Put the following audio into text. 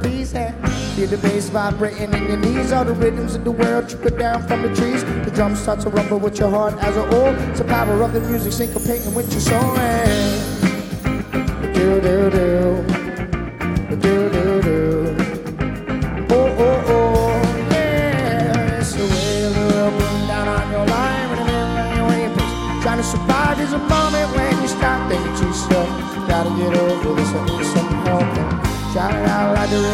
peace. Feel the bass vibrating in your knees. All the rhythms of the world trickle down from the trees. The drums start to rumble with your heart as a whole. It's the power of the music syncopating with your soul. Do do do, do do do. Oh oh oh, yeah. It's the way the world bring down on your life and everything your way. Trying to survive is a moment when you stop thinking too slow. Gotta get over this, I need some help. Shout it out like the